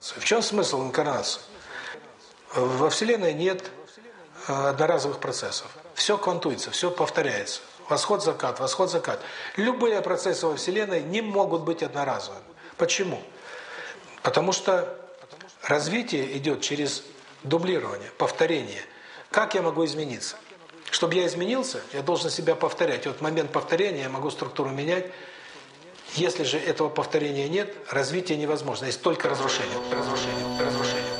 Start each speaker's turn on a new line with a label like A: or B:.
A: В чем смысл инкарнации? Во Вселенной нет одноразовых процессов. Все квантуется, все повторяется. Восход-закат, восход-закат. Любые процессы во Вселенной не могут быть одноразовыми. Почему? Потому что развитие идет через дублирование, повторение. Как я могу измениться? Чтобы я изменился, я должен себя повторять. И вот в момент повторения я могу структуру менять. Если же этого повторения нет, развитие невозможно. Есть только разрушение. Разрушение. Разрушение.